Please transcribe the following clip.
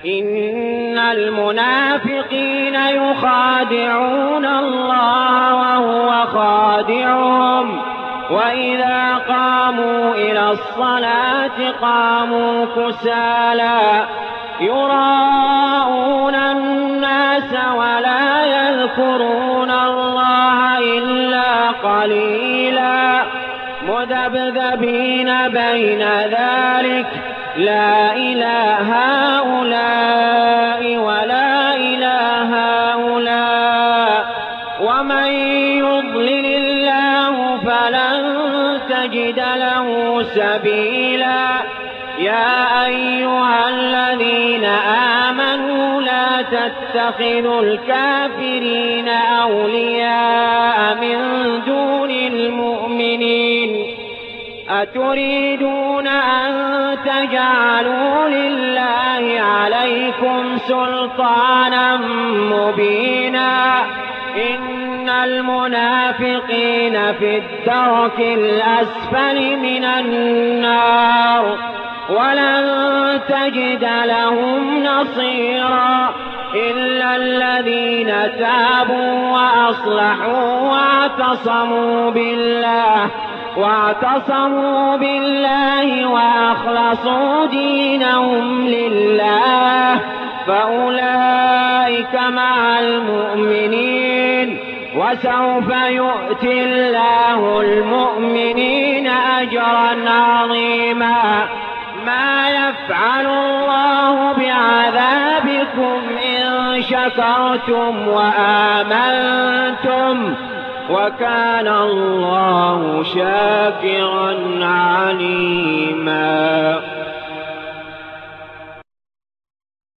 إن المنافقين يخادعون الله وهو خادعهم وإذا قاموا إلى الصلاة قاموا كسالى يراءون الناس ولا يذكرون الله إلا قليلا مذبذبين بين ذلك لا إله هؤلاء ولا إله هؤلاء ومن يضلل الله فلن تجد له سبيلا يا أيها الذين آمنوا لا تتخذوا الكافرين أولياء من دون المؤمنين أتريدون أن تجعلوا لله عليكم سلطانا مبينا إن المنافقين في الدرك الأسفل من النار ولن تجد لهم نصيرا إلا الذين تابوا وأصلحوا واعتصموا بالله وأخلصوا دينهم لله فأولئك مع المؤمنين وسوف يؤتي الله المؤمنين أجرا عظيما ما يفعل الله بعذابكم إن شكرتم وآمنتم وكان الله شاكرا عليما.